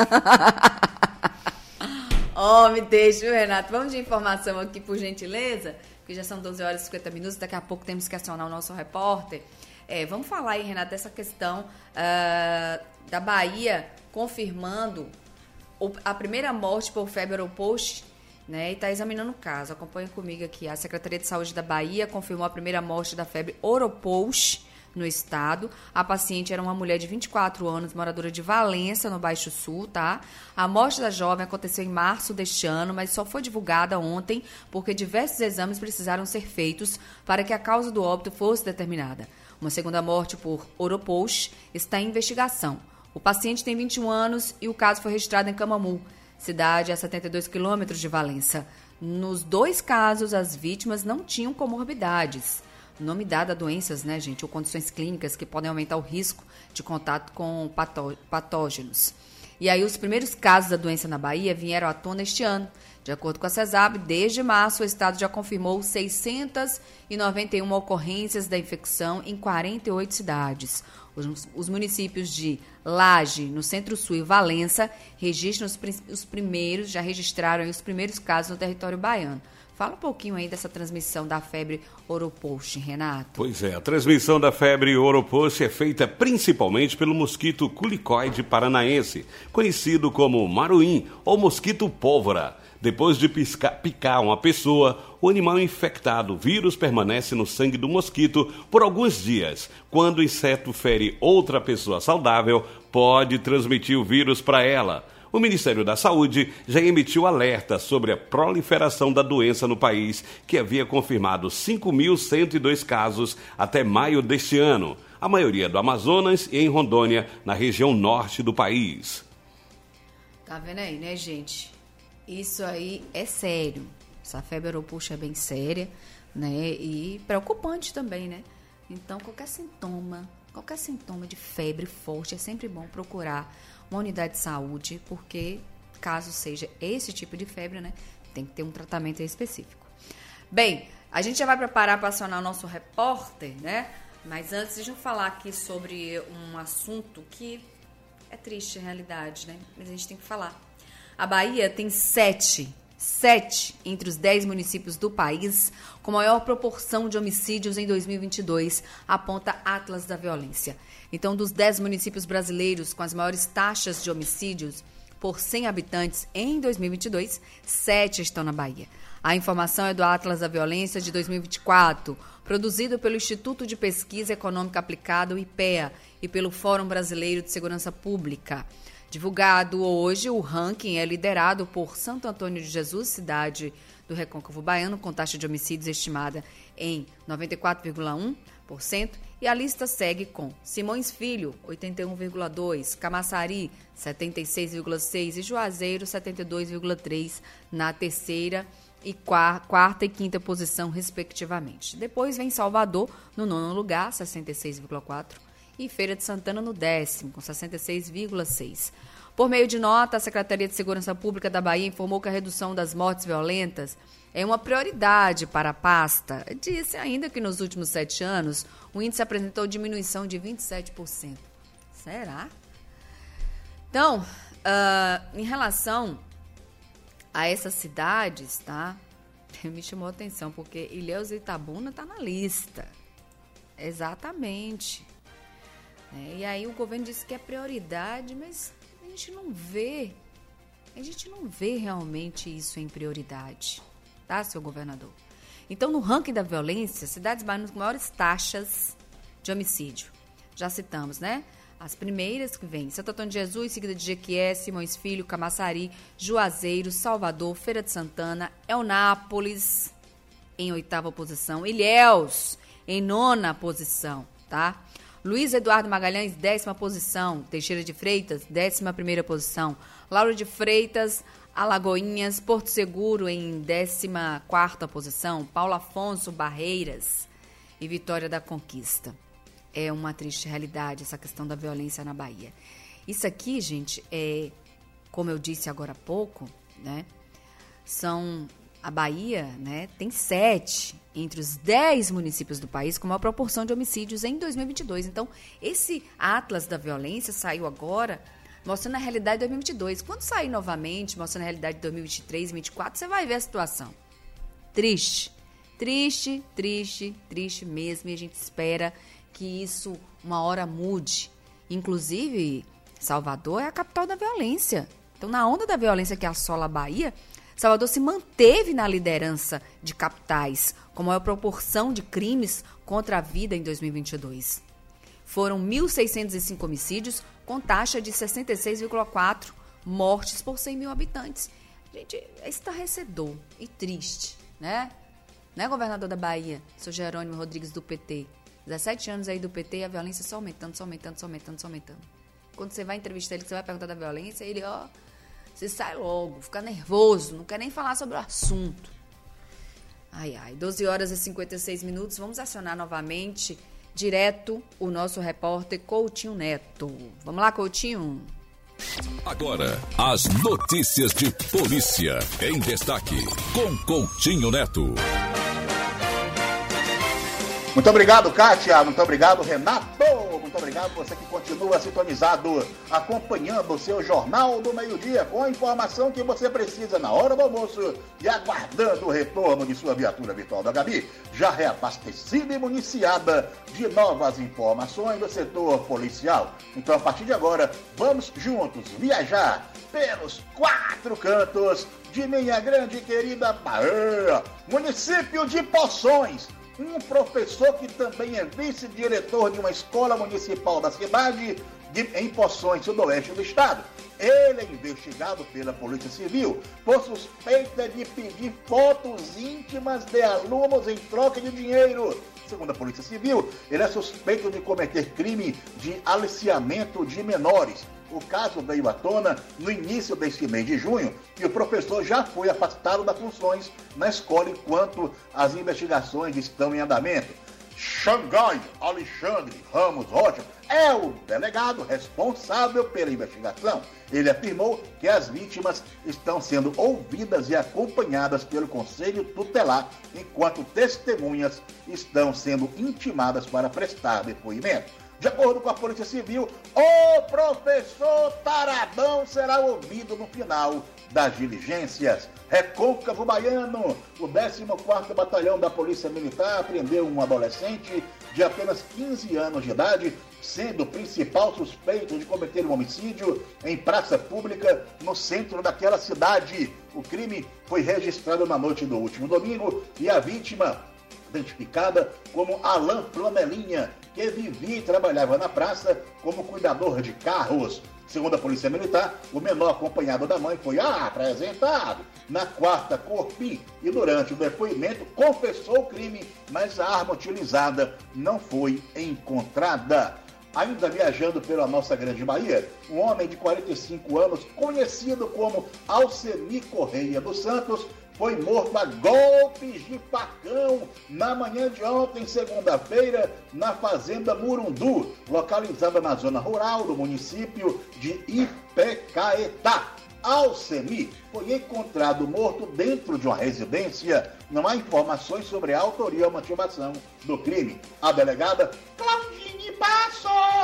Oh, me deixa, Renato. Vamos de informação aqui, por gentileza, porque já são doze horas e cinquenta minutos, daqui a pouco temos que acionar o nosso repórter. É, vamos falar aí, Renato, dessa questão uh, da Bahia confirmando a primeira morte por febre oropouche, né, e está examinando o caso. Acompanhe comigo aqui. A Secretaria de Saúde da Bahia confirmou a primeira morte da febre oropouche no estado. A paciente era uma mulher de vinte e quatro anos, moradora de Valença, no Baixo Sul, tá? A morte da jovem aconteceu em março deste ano, mas só foi divulgada ontem porque diversos exames precisaram ser feitos para que a causa do óbito fosse determinada. Uma segunda morte por oropouche está em investigação. O paciente tem vinte e um anos e o caso foi registrado em Camamu, cidade a setenta e dois quilômetros de Valença. Nos dois casos, as vítimas não tinham comorbidades. Nome dado a doenças, né, gente, ou condições clínicas que podem aumentar o risco de contato com pató- patógenos. E aí, os primeiros casos da doença na Bahia vieram à tona este ano. De acordo com a CESAB, desde março, o estado já confirmou seiscentas e noventa e uma ocorrências da infecção em quarenta e oito cidades. Os, os municípios de Laje, no Centro-Sul, e Valença registram os, os primeiros, já registraram os primeiros casos no território baiano. Fala um pouquinho aí dessa transmissão da febre oropouche, Renato.
Pois é, a transmissão da febre oropouche é feita principalmente pelo mosquito culicoide paranaense, conhecido como maruim ou mosquito pólvora. Depois de piscar, picar uma pessoa, o animal infectado, o vírus permanece no sangue do mosquito por alguns dias. Quando o inseto fere outra pessoa saudável, pode transmitir o vírus para ela. O Ministério da Saúde já emitiu alerta sobre a proliferação da doença no país, que havia confirmado cinco mil cento e dois casos até maio deste ano, a maioria do Amazonas e em Rondônia, na região norte do país.
Tá vendo aí, né, gente? Isso aí é sério. Essa febre oropouche é bem séria, né? E preocupante também, né? Então, qualquer sintoma, qualquer sintoma de febre forte, é sempre bom procurar uma unidade de saúde, porque caso seja esse tipo de febre, né, tem que ter um tratamento específico. Bem, a gente já vai preparar para acionar o nosso repórter, né? Mas antes, deixa eu falar aqui sobre um assunto que é triste, na realidade, né? Mas a gente tem que falar. A Bahia tem sete, sete entre os dez municípios do país com maior proporção de homicídios em dois mil e vinte e dois, aponta Atlas da Violência. Então, dos dez municípios brasileiros com as maiores taxas de homicídios por cem habitantes em dois mil e vinte e dois, sete estão na Bahia. A informação é do Atlas da Violência de dois mil e vinte e quatro, produzido pelo Instituto de Pesquisa Econômica Aplicada, o IPEA, e pelo Fórum Brasileiro de Segurança Pública. Divulgado hoje, o ranking é liderado por Santo Antônio de Jesus, cidade do Recôncavo Baiano, com taxa de homicídios estimada em noventa e quatro vírgula um por cento, e a lista segue com Simões Filho, oitenta e um vírgula dois por cento, Camaçari, setenta e seis vírgula seis por cento e Juazeiro, setenta e dois vírgula três por cento na terceira e quarta e quinta posição, respectivamente. Depois vem Salvador, no nono lugar, sessenta e seis vírgula quatro por cento, e Feira de Santana no décimo, com sessenta e seis vírgula seis por cento. Por meio de nota, a Secretaria de Segurança Pública da Bahia informou que a redução das mortes violentas é uma prioridade para a pasta. Disse ainda que nos últimos sete anos o índice apresentou diminuição de vinte e sete por cento. Será? Então, uh, em relação a essas cidades, tá? Me chamou a atenção, porque Ilhéus e Itabuna tá na lista. Exatamente. É, e aí o governo disse que é prioridade, mas a gente não vê, a gente não vê realmente isso em prioridade, tá, seu governador? Então, no ranking da violência, cidades baianas com maiores taxas de homicídio. Já citamos, né? As primeiras que vêm, Santo Antônio de Jesus, seguida de Jequié, Simões Filho, Camaçari, Juazeiro, Salvador, Feira de Santana, Eunápolis, em oitava posição, Ilhéus, em nona posição, tá? Luiz Eduardo Magalhães, décima posição, Teixeira de Freitas, décima primeira posição, Lauro de Freitas, Alagoinhas, Porto Seguro, em décima quarta posição, Paulo Afonso, Barreiras e Vitória da Conquista. É uma triste realidade essa questão da violência na Bahia. Isso aqui, gente, é, como eu disse agora há pouco, né, são... A Bahia, né, tem sete entre os dez municípios do país com maior proporção de homicídios em dois mil e vinte e dois. Então, esse Atlas da Violência saiu agora mostrando a realidade de dois mil e vinte e dois. Quando sair novamente, mostrando a realidade de dois mil e vinte e três e dois mil e vinte e quatro, você vai ver a situação. Triste, triste, triste, triste mesmo. E a gente espera que isso uma hora mude. Inclusive, Salvador é a capital da violência. Então, na onda da violência que assola a Bahia, Salvador se manteve na liderança de capitais, com maior proporção de crimes contra a vida em dois mil e vinte e dois. Foram mil seiscentos e cinco homicídios, com taxa de sessenta e seis vírgula quatro mortes por cem mil habitantes. Gente, é estarrecedor e triste, né? Né, governador da Bahia, seu Jerônimo Rodrigues, do P T? dezessete anos aí do P T e a violência só aumentando, só aumentando, só aumentando, só aumentando. Quando você vai entrevistar ele, que você vai perguntar da violência, ele, ó... Você sai logo, fica nervoso, não quer nem falar sobre o assunto. Ai, ai, doze horas e cinquenta e seis minutos, vamos acionar novamente, direto, o nosso repórter Coutinho Neto. Vamos lá, Coutinho?
Agora, as notícias de polícia em destaque, com Coutinho Neto.
Muito obrigado, Kátia. Muito obrigado, Renato. Muito obrigado você que continua sintonizado, acompanhando o seu Jornal do Meio-Dia, com a informação que você precisa na hora do almoço e aguardando o retorno de sua viatura virtual da Gabi, já reabastecida e municiada de novas informações do setor policial. Então, a partir de agora, vamos juntos viajar pelos quatro cantos de minha grande e querida Bahia, município de Poções. Um professor que também é vice-diretor de uma escola municipal da cidade, de, em Poções, sudoeste do estado. Ele é investigado pela Polícia Civil por suspeita de pedir fotos íntimas de alunos em troca de dinheiro. Segundo a Polícia Civil, ele é suspeito de cometer crime de aliciamento de menores. O caso veio à tona no início deste mês de junho e o professor já foi afastado das funções na escola enquanto as investigações estão em andamento. Xangai Alexandre Ramos Rocha é o delegado responsável pela investigação. Ele afirmou que as vítimas estão sendo ouvidas e acompanhadas pelo Conselho Tutelar, enquanto testemunhas estão sendo intimadas para prestar depoimento. De acordo com a Polícia Civil, o professor Taradão será ouvido no final das diligências. Recôncavo Baiano, o décimo quarto Batalhão da Polícia Militar prendeu um adolescente de apenas quinze anos de idade, sendo o principal suspeito de cometer um homicídio em praça pública no centro daquela cidade. O crime foi registrado na noite do último domingo e a vítima, identificada como Alain Flanelinha, que vivia e trabalhava na praça como cuidador de carros. Segundo a Polícia Militar, o menor acompanhado da mãe foi apresentado na quarta Corpim e durante o depoimento confessou o crime, mas a arma utilizada não foi encontrada. Ainda viajando pela nossa grande Bahia, um homem de quarenta e cinco anos, conhecido como Alcemir Correia dos Santos, foi morto a golpes de facão na manhã de ontem, segunda-feira, na fazenda Murundu, localizada na zona rural do município de Ipecaetá. Alcemir foi encontrado morto dentro de uma residência. Não há informações sobre a autoria ou motivação do crime. A delegada Claudine Passos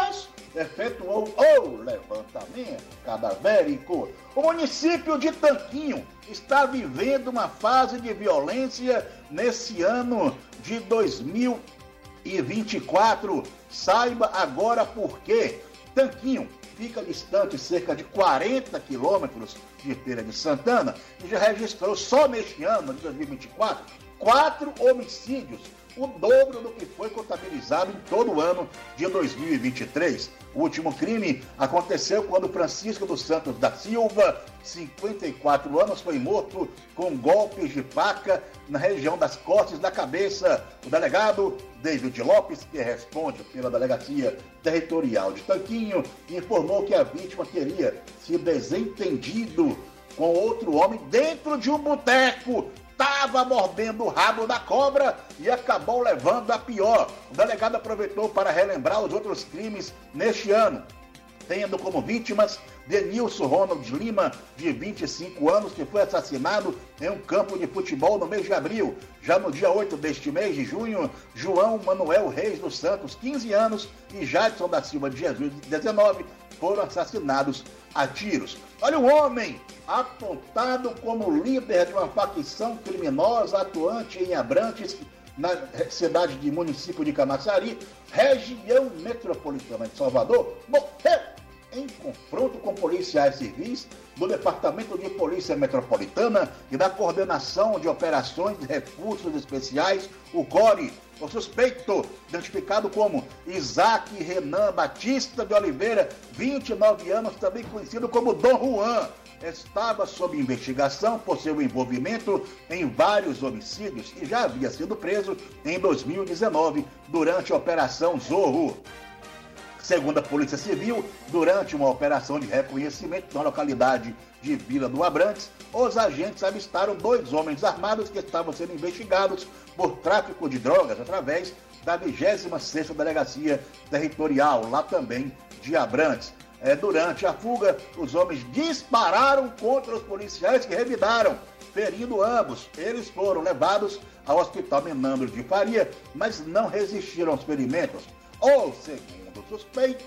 efetuou o levantamento cadavérico. O município de Tanquinho está vivendo uma fase de violência nesse ano de dois mil e vinte e quatro. Saiba agora por quê. Tanquinho fica distante cerca de quarenta quilômetros de Feira de Santana e já registrou só neste ano de dois mil e vinte e quatro quatro homicídios, o dobro do que foi contabilizado em todo o ano de dois mil e vinte e três. O último crime aconteceu quando Francisco dos Santos da Silva, cinquenta e quatro anos, foi morto com golpes de faca na região das costas da cabeça. O delegado David Lopes, que responde pela Delegacia Territorial de Tanquinho, informou que a vítima teria se desentendido com outro homem dentro de um boteco. Estava mordendo o rabo da cobra e acabou levando a pior. O delegado aproveitou para relembrar os outros crimes neste ano, tendo como vítimas Denilson Ronald Lima, de vinte e cinco anos, que foi assassinado em um campo de futebol no mês de abril. Já no dia oito deste mês de junho, João Manuel Reis dos Santos, quinze anos, e Jadson da Silva de Jesus, dezenove, foram assassinados a tiros. Olha, o homem apontado como líder de uma facção criminosa atuante em Abrantes, na cidade de município de Camaçari, região metropolitana de Salvador, morreu em confronto com policiais civis do Departamento de Polícia Metropolitana e da Coordenação de Operações de Recursos Especiais, o CORE. O suspeito, identificado como Isaac Renan Batista de Oliveira, vinte e nove anos, também conhecido como Dom Juan, estava sob investigação por seu envolvimento em vários homicídios e já havia sido preso em dois mil e dezenove durante a Operação Zorro. Segundo a Polícia Civil, durante uma operação de reconhecimento na localidade de Vila do Abrantes, os agentes avistaram dois homens armados que estavam sendo investigados por tráfico de drogas através da vigésima sexta Delegacia Territorial, lá também de Abrantes. É, durante a fuga, os homens dispararam contra os policiais que revidaram, ferindo ambos. Eles foram levados ao Hospital Menandro de Faria, mas não resistiram aos ferimentos. O segundo suspeito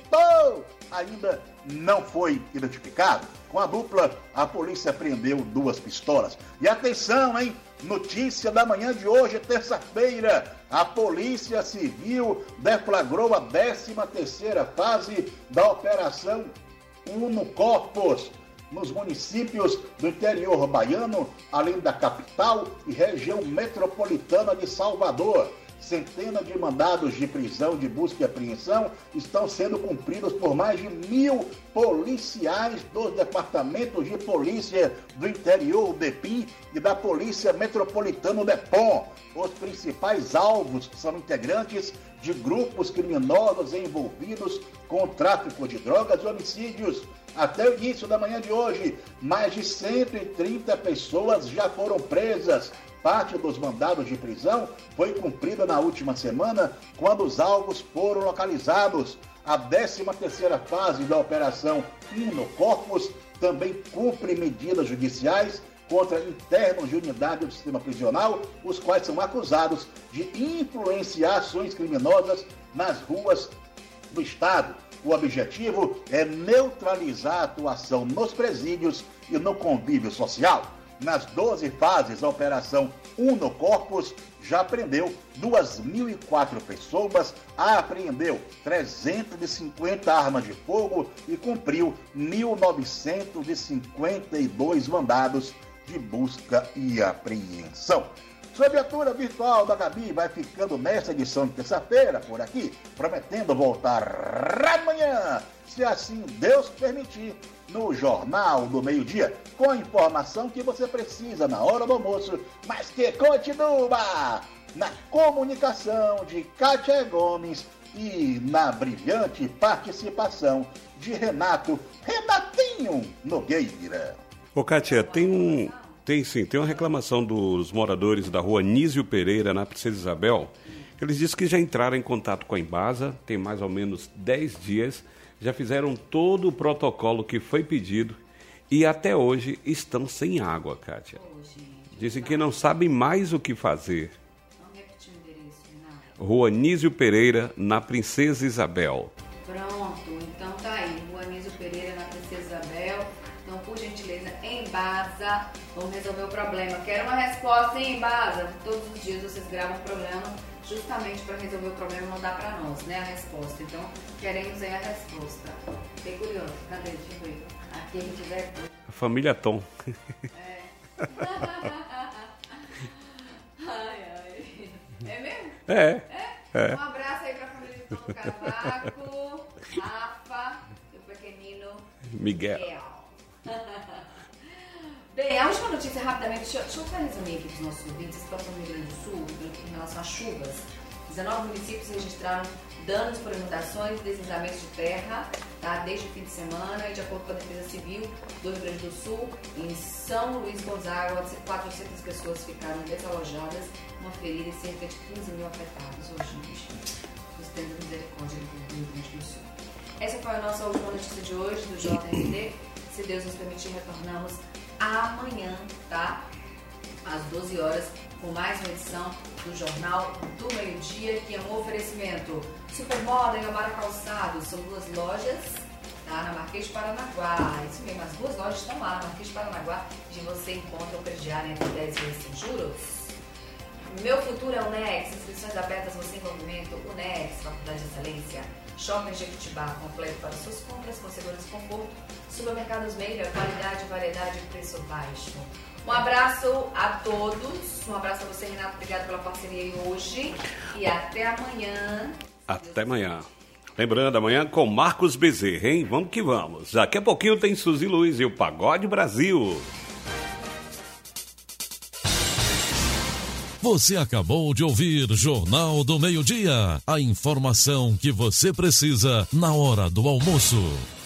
ainda não foi identificado. Com a dupla, a polícia apreendeu duas pistolas. E atenção, hein? Notícia da manhã de hoje, terça-feira. A Polícia Civil deflagrou a décima terceira fase da Operação Uno Corpus nos municípios do interior baiano, além da capital e região metropolitana de Salvador. Centenas de mandados de prisão, de busca e apreensão estão sendo cumpridos por mais de mil policiais dos departamentos de polícia do interior, o DEPIM, e da Polícia Metropolitana, o DEPOM. Os principais alvos são integrantes de grupos criminosos envolvidos com o tráfico de drogas e homicídios. Até o início da manhã de hoje, mais de cento e trinta pessoas já foram presas. Parte dos mandados de prisão foi cumprida na última semana, quando os alvos foram localizados. A décima terceira fase da Operação Uno Corpus também cumpre medidas judiciais contra internos de unidade do sistema prisional, os quais são acusados de influenciar ações criminosas nas ruas do Estado. O objetivo é neutralizar a atuação nos presídios e no convívio social. Nas doze fases, a Operação Uno Corpus já prendeu duas mil e quatro pessoas, apreendeu trezentas e cinquenta armas de fogo e cumpriu mil novecentos e cinquenta e dois mandados de busca e apreensão. Sua viatura virtual da Gabi vai ficando nesta edição de terça-feira por aqui, prometendo voltar amanhã, se assim Deus permitir, no Jornal do Meio-Dia, com a informação que você precisa na hora do almoço, mas que continua na comunicação de Kátia Gomes e na brilhante participação de Renato Renatinho Nogueira.
Ô, Kátia, tem um... Tem sim, tem uma reclamação dos moradores da rua Nísio Pereira, na Princesa Isabel. Eles dizem que já entraram em contato com a Embasa, tem mais ou menos dez dias, já fizeram todo o protocolo que foi pedido e até hoje estão sem água, Kátia. Dizem que não sabem mais o que fazer.
Vamos repetir o endereço, Renato.
Rua Nísio Pereira, na Princesa Isabel.
Pronto, então tá? Vamos resolver o problema. Quero uma resposta, hein, Baza? Todos os dias vocês gravam um programa justamente para resolver o problema, não dá para nós, né, a resposta. Então, queremos aí a resposta. Fiquei curioso. Cadê? Deixa eu ver. Aqui a gente vai...
A família Tom.
É. Ai, ai. É mesmo?
É.
É?
É.
Um abraço aí pra família de Tom Cavaco, Rafa e o pequenino
Miguel.
Miguel. Bem, a última notícia rapidamente, deixa, deixa eu resumir aqui para os nossos ouvintes a situação do Rio Grande do Sul em relação às chuvas. dezenove municípios registraram danos por inundações e deslizamentos de terra, tá? Desde o fim de semana, e de acordo com a Defesa Civil do Rio Grande do Sul, em São Luís Gonzaga, quatrocentas pessoas ficaram desalojadas, uma ferida e cerca de quinze mil afetados. Ô, gente, Deus tenha misericórdia do Rio Grande do Sul. Essa foi a nossa última notícia de hoje do J R D. Se Deus nos permitir, retornamos amanhã, tá? Às doze horas, com mais uma edição do Jornal do Meio-Dia, que é um oferecimento Supermoda e Amara Calçados. São duas lojas, tá? Na Marquês de Paranaguá. Isso mesmo, as duas lojas estão lá na Marquês de Paranaguá, onde você encontra o crediário entre dez vezes sem juros. Meu Futuro é o Nex, inscrições abertas no desenvolvimento, o Nex, Faculdade de Excelência. Shopping Jequitibá, completo para suas compras, com segurança e conforto. Supermercados Meira, qualidade, variedade e preço baixo. Um abraço a todos, um abraço a você, Renato, obrigado pela parceria aí hoje e até amanhã.
Até amanhã. Lembrando, amanhã com Marcos Bezerra, hein? Vamos que vamos. Daqui a pouquinho tem Suzy Luiz e o Pagode Brasil.
Você acabou de ouvir Jornal do Meio-Dia. A informação que você precisa na hora do almoço.